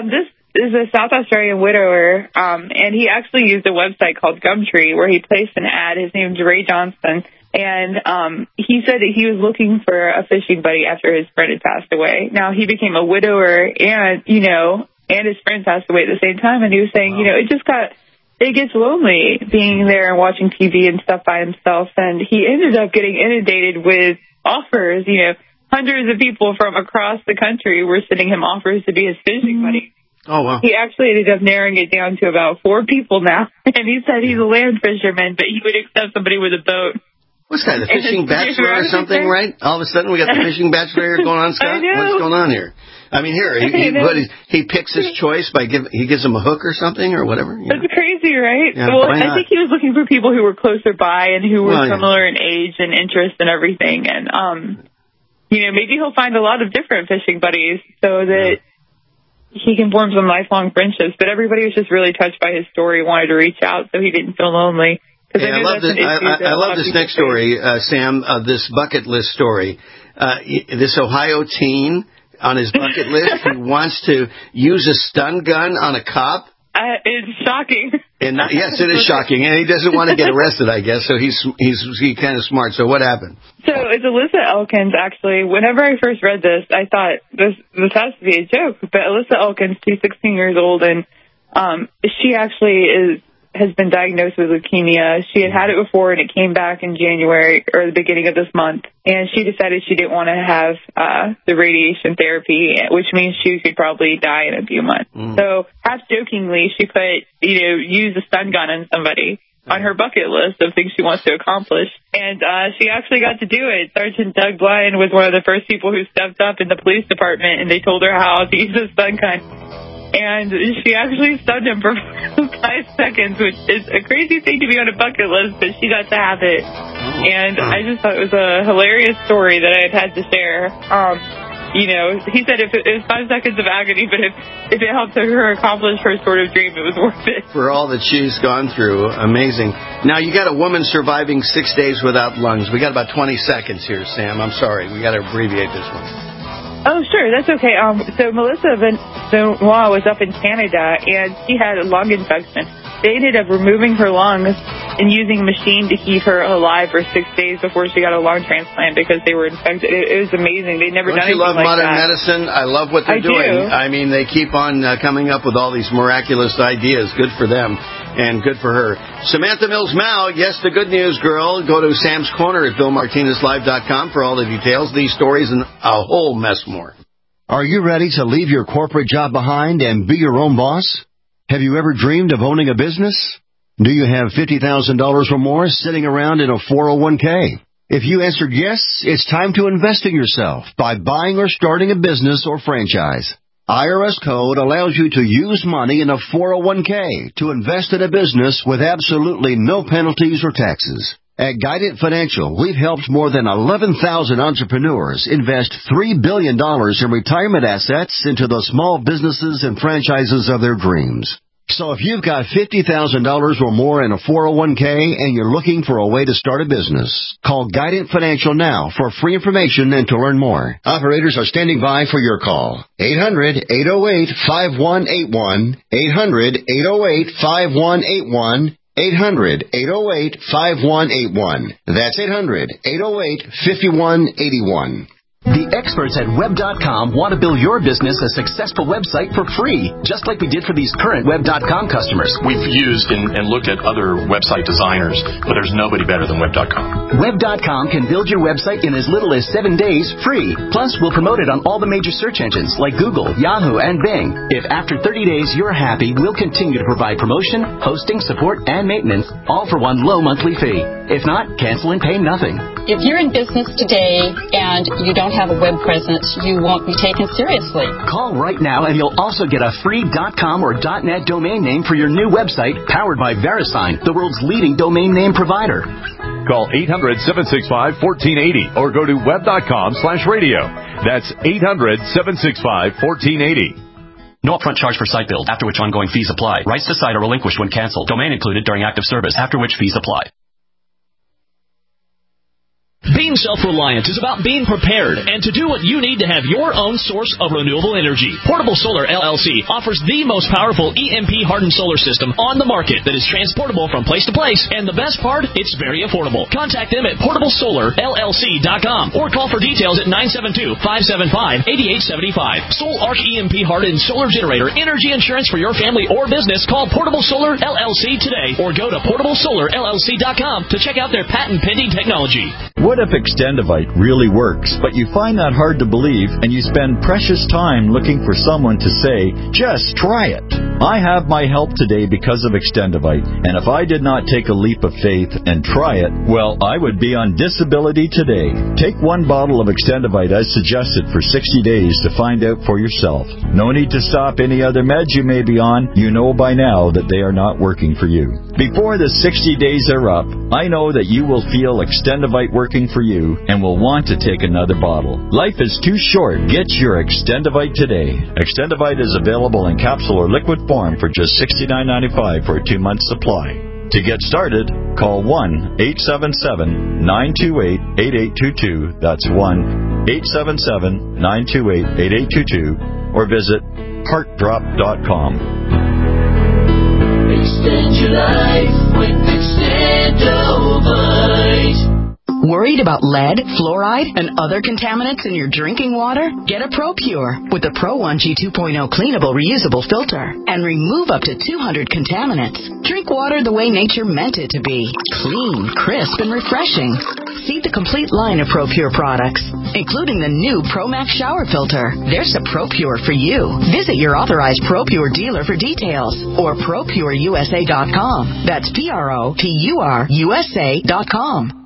is a South Australian widower, um, and he actually used a website called Gumtree where he placed an ad. His name's Ray Johnson, and um, he said that he was looking for a fishing buddy after his friend had passed away. Now, he became a widower, and, you know, and his friend passed away at the same time, and he was saying, wow. you know, it just got, it gets lonely being there and watching T V and stuff by himself, and he ended up getting inundated with offers, you know, hundreds of people from across the country were sending him offers to be his fishing buddy. Oh, wow. He actually ended up narrowing it down to about four people now. And he said he's a land fisherman, but he would accept somebody with a boat. What's that, the fishing bachelor or something, right? All of a sudden we got the fishing bachelor here going on, Scott? I know. What's going on here? I mean, here, he, he, what, he picks his choice by give, he gives him a hook or something or whatever? You That's know? crazy, right? Yeah, well, I think he was looking for people who were closer by and who were well, similar yeah. in age and interest and everything. And, um, you know, maybe he'll find a lot of different fishing buddies so that yeah. he can form some lifelong friendships. But everybody was just really touched by his story, wanted to reach out so he didn't feel lonely. Hey, I, I love this. I, I, I love this next story, uh, Sam. Uh, this bucket list story. Uh, this Ohio teen on his bucket list, he wants to use a stun gun on a cop. Uh, it's shocking. And not, yes, it is shocking, and he doesn't want to get arrested, I guess. So he's he's he kind of smart. So what happened? So it's Alyssa Elkins. Actually, whenever I first read this, I thought this this has to be a joke. But Alyssa Elkins, she's sixteen years old, and um, she actually is. has been diagnosed with leukemia. She had had it before, and it came back in January or the beginning of this month. And she decided she didn't want to have uh, the radiation therapy, which means she could probably die in a few months. Mm. So, half jokingly, she put, you know, use a stun gun on somebody on her bucket list of things she wants to accomplish. And uh, she actually got to do it. Sergeant Doug Blyan was one of the first people who stepped up in the police department, and they told her how to use a stun gun. And she actually stunned him for five seconds, which is a crazy thing to be on a bucket list, but she got to have it. And I just thought it was a hilarious story that I had had to share. Um, you know, he said if it, it was five seconds of agony, but if, if it helped her accomplish her sort of dream, it was worth it. For all that she's gone through, amazing. Now, you got a woman surviving six days without lungs. We got about twenty seconds here, Sam. I'm sorry. We got to abbreviate this one. Oh, sure. That's okay. Um, so Melissa Benoit was up in Canada, and she had a lung infection. They ended up removing her lungs and using a machine to keep her alive for six days before she got a lung transplant because they were infected. It, it was amazing. They'd never Don't done you anything love like modern that. medicine? I love what they're I doing. Do. I mean, they keep on uh, coming up with all these miraculous ideas. Good for them. And good for her. Samantha Mills Mao, yes, the good news, girl. Go to Sam's Corner at Bill Martinez Live dot com for all the details, these stories, and a whole mess more. Are you ready to leave your corporate job behind and be your own boss? Have you ever dreamed of owning a business? Do you have fifty thousand dollars or more sitting around in a four oh one k? If you answered yes, it's time to invest in yourself by buying or starting a business or franchise. I R S Code allows you to use money in a four oh one k to invest in a business with absolutely no penalties or taxes. At Guidant Financial, we've helped more than eleven thousand entrepreneurs invest three billion dollars in retirement assets into the small businesses and franchises of their dreams. So if you've got fifty thousand dollars or more in a four oh one k and you're looking for a way to start a business, call Guidant Financial now for free information and to learn more. Operators are standing by for your call. eight hundred, eight oh eight, five one eight one, eight hundred, eight oh eight, five one eight one, eight hundred, eight oh eight, five one eight one. That's eight hundred, eight oh eight, five one eight one. The experts at web dot com want to build your business a successful website for free, just like we did for these current web dot com customers. We've used and, and looked at other website designers, but there's nobody better than web dot com. web dot com can build your website in as little as seven days free. Plus, we'll promote it on all the major search engines like Google, Yahoo, and Bing. If after thirty days you're happy, we'll continue to provide promotion, hosting, support, and maintenance, all for one low monthly fee. If not, cancel and pay nothing. If you're in business today and you don't have a web presence, you won't be taken seriously. Call right now and you'll also get a free .com or .net domain name for your new website powered by VeriSign, the world's leading domain name provider. Call eight hundred, seven six five, one four eight zero or go to web dot com slash radio. That's eight hundred, seven six five, one four eight zero. No upfront charge for site build, after which ongoing fees apply. Rights to site are relinquished when canceled. Domain included during active service, after which fees apply. Being self-reliant is about being prepared and to do what you need to have your own source of renewable energy. Portable Solar L L C offers the most powerful E M P-hardened solar system on the market that is transportable from place to place, and the best part, it's very affordable. Contact them at portable solar L L C dot com or call for details at nine seven two, five seven five, eight eight seven five. Sol Arc E M P-hardened solar generator energy insurance for your family or business. Call Portable Solar L L C today or go to portable solar L L C dot com to check out their patent-pending technology. What if Extendivite really works, but you find that hard to believe and you spend precious time looking for someone to say, just try it? I have my help today because of Extendivite, and if I did not take a leap of faith and try it, well, I would be on disability today. Take one bottle of Extendivite as suggested for sixty days to find out for yourself. No need to stop any other meds you may be on. You know by now that they are not working for you. Before the sixty days are up, I know that you will feel Extendivite working for you and will want to take another bottle. Life is too short. Get your Extendivite today. Extendivite is available in capsule or liquid form for just sixty-nine ninety-five for a two-month supply. To get started, call one eight seven seven, nine two eight, eight eight two two. That's one eight seven seven, nine two eight, eight eight two two. Or visit heart drop dot com. Extend your life with Extendivite. Worried about lead, fluoride, and other contaminants in your drinking water? Get a ProPure with the Pro one G two point oh cleanable reusable filter and remove up to two hundred contaminants. Drink water the way nature meant it to be. Clean, crisp, and refreshing. See the complete line of ProPure products, including the new ProMax shower filter. There's a ProPure for you. Visit your authorized ProPure dealer for details or pro pure U S A dot com. That's P R O P U R U S A dot com.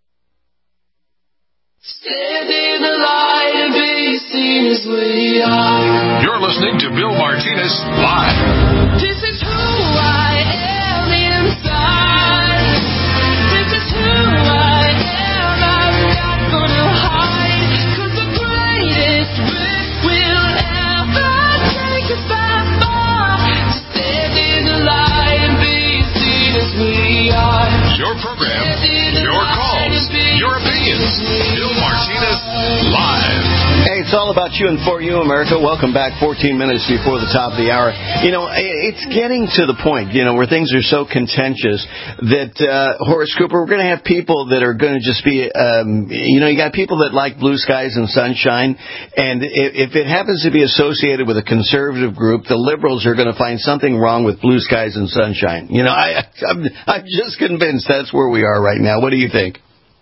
Stand in the light and be seen as we are. You're listening to Bill Martinez Live. This is who I am inside. This is who I am. I'm not gonna hide. 'Cause the greatest risk will ever take us by far. Stand in the light and be seen as we are. Your program, your calls, your opinions. Bill Martinez Live. Hey, it's all about you and for you, America. Welcome back fourteen minutes before the top of the hour. You know, it's getting to the point, you know, where things are so contentious that, uh, Horace Cooper, we're going to have people that are going to just be, um, you know, you got people that like blue skies and sunshine, and if, if it happens to be associated with a conservative group, the liberals are going to find something wrong with blue skies and sunshine. You know, I, I'm, I'm just convinced that's where we are right now. What do you think?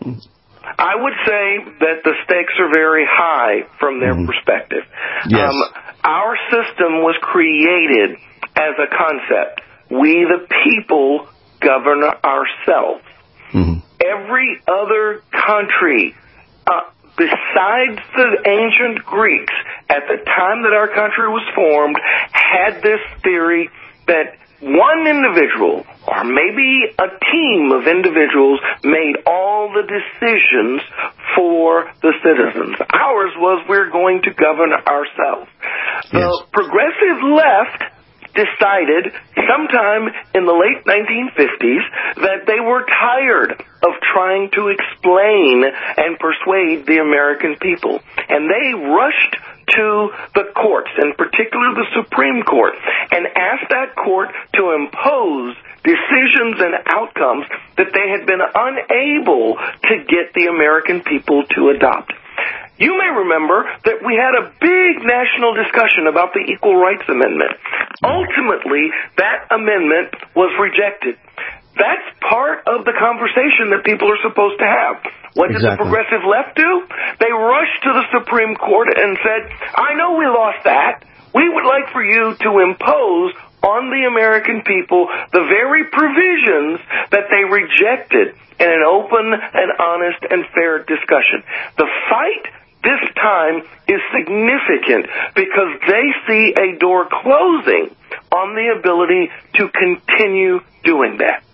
I would say that the stakes are very high from their mm-hmm. perspective. Yes. Um, our system was created as a concept. We, the people, govern ourselves. Mm-hmm. Every other country, uh, besides the ancient Greeks, at the time that our country was formed, had this theory that one individual, or maybe a team of individuals, made all the decisions for the citizens. Ours was we're going to govern ourselves. The yes. progressive left decided sometime in the late nineteen fifties that they were tired of trying to explain and persuade the American people. And they rushed to the courts, in particular the Supreme Court, and asked that court to impose decisions and outcomes that they had been unable to get the American people to adopt. You may remember that we had a big national discussion about the Equal Rights Amendment. Ultimately, that amendment was rejected. That's part of the conversation that people are supposed to have. What did exactly. the progressive left do? They rushed to the Supreme Court and said, I know we lost that. We would like for you to impose on the American people the very provisions that they rejected in an open and honest and fair discussion. The fight this time is significant because they see a door closing on the ability to continue doing that.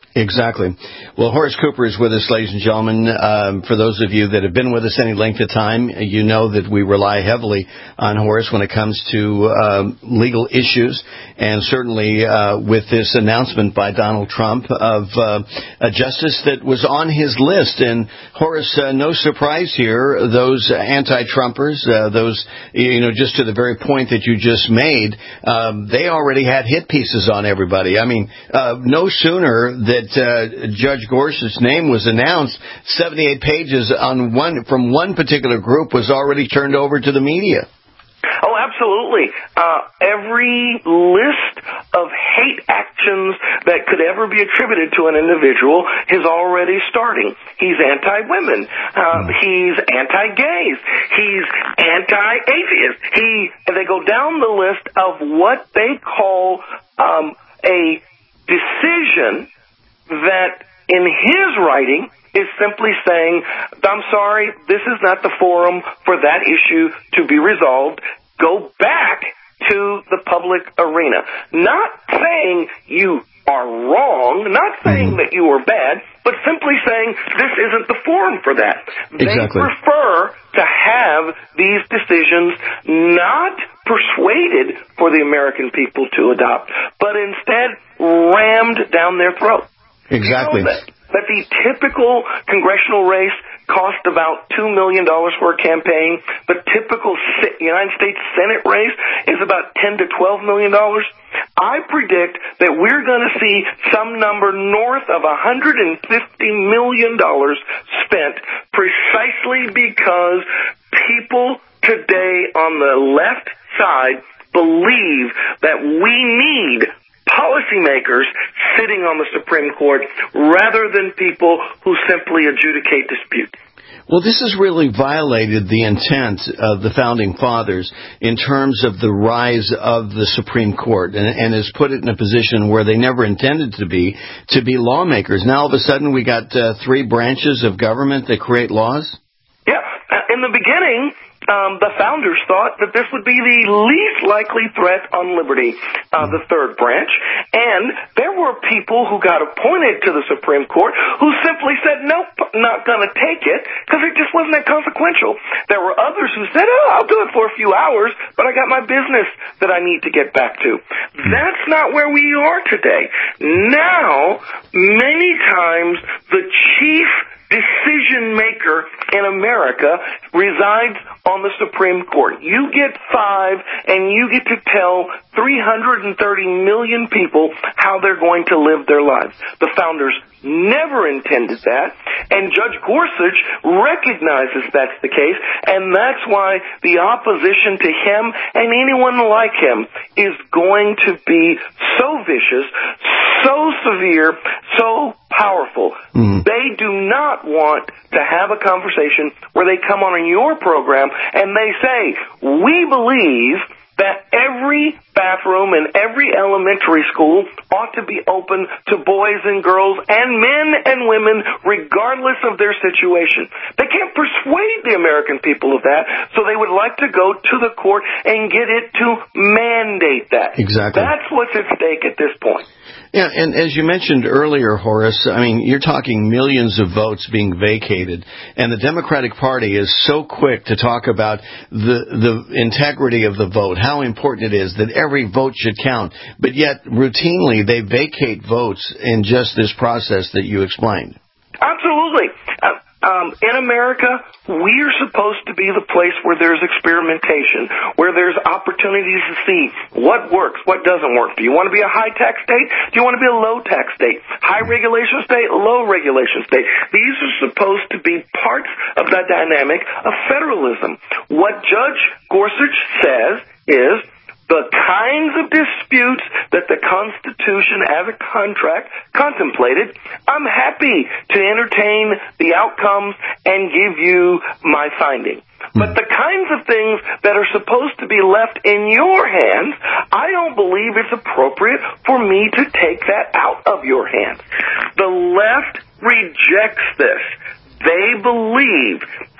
Exactly. Well, Horace Cooper is with us, ladies and gentlemen. Um, for those of you that have been with us any length of time, you know that we rely heavily on Horace when it comes to uh, legal issues, and certainly uh, with this announcement by Donald Trump of uh, a justice that was on his list. And Horace, uh, no surprise here, those anti-Trumpers, uh, those, you know, just to the very point that you just made, um, they already had hit pieces on everybody. I mean, uh, no sooner that Uh, Judge Gorsuch's name was announced, seventy-eight pages on one from one particular group was already turned over to the media. Oh, absolutely. Uh, every list of hate actions that could ever be attributed to an individual is already starting. He's anti-women. Uh, he's anti-gays. He's anti-atheist. He, they go down the list of what they call um, a decision that in his writing is simply saying, I'm sorry, this is not the forum for that issue to be resolved. Go back to the public arena. Not saying you are wrong, not saying that you are bad, but simply saying this isn't the forum for that. Exactly. They prefer to have these decisions not persuaded for the American people to adopt, but instead rammed down their throat. Exactly. You know that, that the typical congressional race cost about two million dollars for a campaign. The typical United States Senate race is about ten to twelve million dollars. I predict that we're going to see some number north of one hundred fifty million dollars spent precisely because people today on the left side believe that we need policymakers sitting on the Supreme Court rather than people who simply adjudicate disputes. Well, this has really violated the intent of the Founding Fathers in terms of the rise of the Supreme Court, and, and has put it in a position where they never intended to be, to be lawmakers. Now, all of a sudden, we got uh, three branches of government that create laws? Yeah. In the beginning, Um, the founders thought that this would be the least likely threat on liberty, uh, the third branch. And there were people who got appointed to the Supreme Court who simply said, nope, not going to take it because it just wasn't that consequential. There were others who said, oh, I'll do it for a few hours, but I got my business that I need to get back to. That's not where we are today. Now, many times, the chief decision maker in America resides on the Supreme Court. You get five, and you get to tell three hundred thirty million people how they're going to live their lives. The founders never intended that, and Judge Gorsuch recognizes that's the case, and that's why the opposition to him and anyone like him is going to be so vicious, so severe, so powerful. Mm. They do not want to have a conversation where they come on your program and they say, we believe that every bathroom in every elementary school ought to be open to boys and girls and men and women regardless of their situation. They can't persuade the American people of that, so they would like to go to the court and get it to mandate that. Exactly. That's what's at stake at this point. Yeah, and as you mentioned earlier, Horace, I mean, you're talking millions of votes being vacated, and the Democratic Party is so quick to talk about the the integrity of the vote, how important it is that every vote should count, but yet routinely they vacate votes in just this process that you explained. Absolutely. Uh, um, in America, we are supposed to be the place where there's experimentation, where there's opportunities to see what works, what doesn't work. Do you want to be a high-tax state? Do you want to be a low-tax state? High-regulation state, low-regulation state. These are supposed to be parts of the dynamic of federalism. What Judge Gorsuch says is, the kinds of disputes that the Constitution as a contract contemplated, I'm happy to entertain the outcomes and give you my finding. But the kinds of things that are supposed to be left in your hands, I don't believe it's appropriate for me to take that out of your hands. The left rejects this. They believe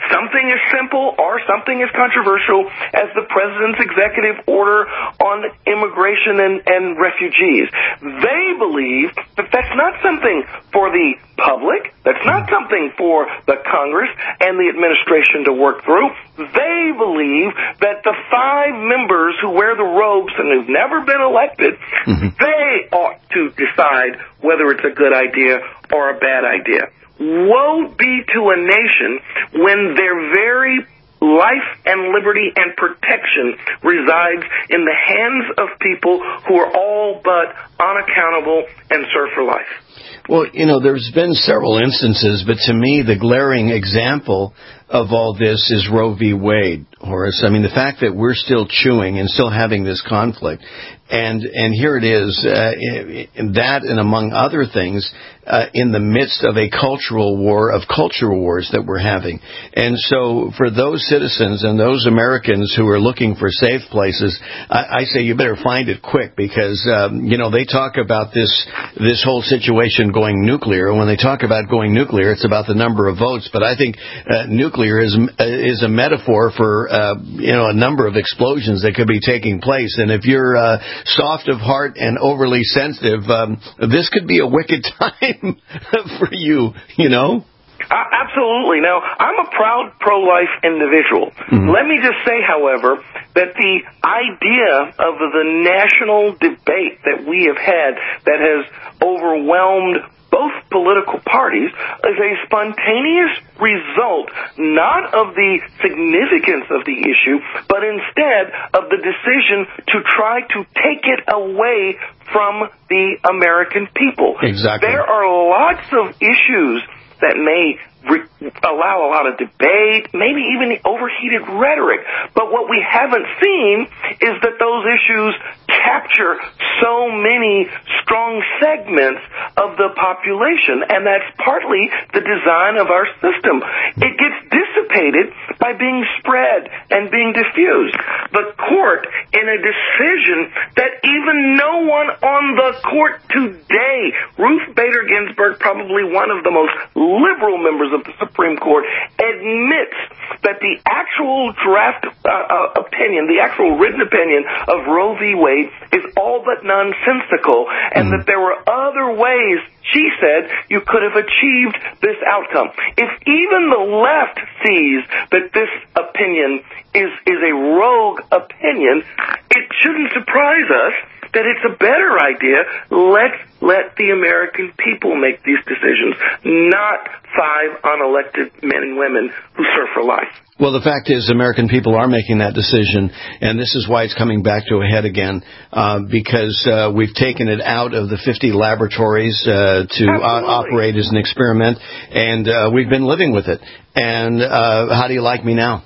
something as simple or something as controversial as the president's executive order on immigration and, and refugees. They believe that that's not something for the public, that's not something for the Congress and the administration to work through. They believe that the five members who wear the robes and who've never been elected, mm-hmm. they ought to decide whether it's a good idea or a bad idea. Woe be to a nation when their very life and liberty and protection resides in the hands of people who are all but unaccountable and serve for life. Well, you know, there's been several instances, but to me, the glaring example of all this is Roe v. Wade, Horace. I mean, the fact that we're still chewing and still having this conflict, and and here it is, uh, in that and among other things, uh, in the midst of a cultural war of culture wars that we're having. And so for those citizens and those Americans who are looking for safe places, I, I say you better find it quick, because, um, you know, they talk about this this whole situation going nuclear. When they talk about going nuclear, it's about the number of votes. But I think uh, nuclear is is a metaphor for, uh, you know, a number of explosions that could be taking place. And if you're uh, soft of heart and overly sensitive, um, this could be a wicked time for you, you know? Uh, absolutely. Now, I'm a proud pro-life individual. Mm-hmm. Let me just say, however, that the idea of the national debate that we have had that has overwhelmed both political parties is a spontaneous result not of the significance of the issue, but instead of the decision to try to take it away from the American people. Exactly. There are lots of issues that may re- allow a lot of debate, maybe even overheated rhetoric. But what we haven't seen is that those issues capture so many strong segments of the population, and that's partly the design of our system. It gets dissipated by being spread and being diffused. The court, in a decision that even no one on the court today, Ruth Bader Ginsburg, probably one of the most liberal members of the Supreme Court, admits that the actual draft uh, uh, opinion, the actual written opinion of Roe v. Wade is all but nonsensical, and mm. that there were other ways, she said, you could have achieved this outcome. If even the left sees that this opinion is, is a rogue opinion, it shouldn't surprise us that it's a better idea. Let's let the American people make these decisions, not five unelected men and women who serve for life. Well, the fact is, American people are making that decision, and this is why it's coming back to a head again, uh, because uh, we've taken it out of the fifty laboratories uh, to uh, operate as an experiment, and uh, we've been living with it. And uh, how do you like me now?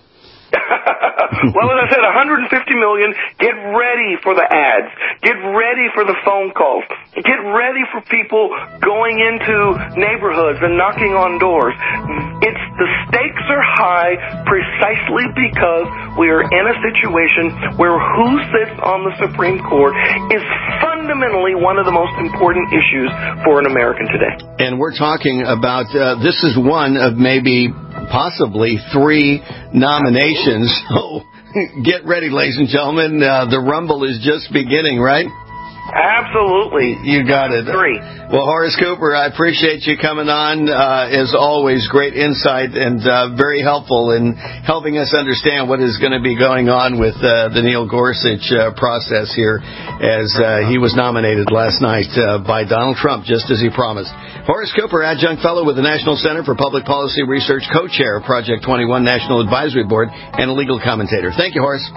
Well, as I said, one hundred fifty million. Get ready for the ads. Get ready for the phone calls. Get ready for people going into neighborhoods and knocking on doors. It's the stakes are high precisely because we are in a situation where who sits on the Supreme Court is fundamentally one of the most important issues for an American today. And we're talking about, uh, this is one of maybe possibly three nominations. So get ready, ladies and gentlemen. Uh, the rumble is just beginning, right? Absolutely. You got it. Three. Well, Horace Cooper, I appreciate you coming on. Uh, as always, great insight and uh, very helpful in helping us understand what is going to be going on with uh, the Neil Gorsuch uh, process here, as uh, he was nominated last night uh, by Donald Trump, just as he promised. Horace Cooper, adjunct fellow with the National Center for Public Policy Research, co-chair of Project twenty-one National Advisory Board, and a legal commentator. Thank you, Horace.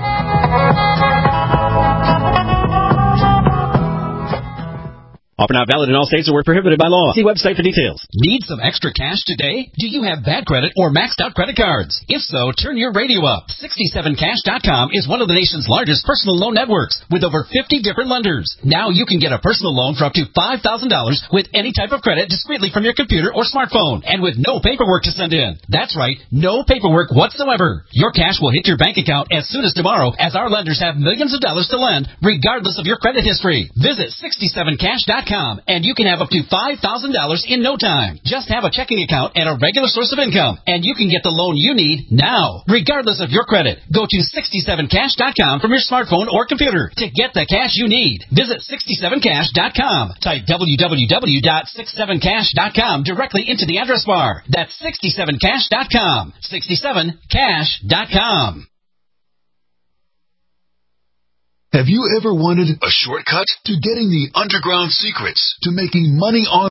Offer not valid in all states or where prohibited by law. See website for details. Need some extra cash today? Do you have bad credit or maxed out credit cards? If so, turn your radio up. sixty-seven cash dot com is one of the nation's largest personal loan networks with over fifty different lenders. Now you can get a personal loan for up to five thousand dollars with any type of credit discreetly from your computer or smartphone and with no paperwork to send in. That's right, no paperwork whatsoever. Your cash will hit your bank account as soon as tomorrow, as our lenders have millions of dollars to lend regardless of your credit history. Visit sixty-seven cash dot com com, and you can have up to five thousand dollars in no time. Just have a checking account and a regular source of income, and you can get the loan you need now, regardless of your credit. Go to sixty-seven cash dot com from your smartphone or computer to get the cash you need. Visit sixty-seven cash dot com. Type w w w dot sixty-seven cash dot com directly into the address bar. That's sixty-seven cash dot com. sixty-seven cash dot com. Have you ever wanted a shortcut to getting the underground secrets to making money on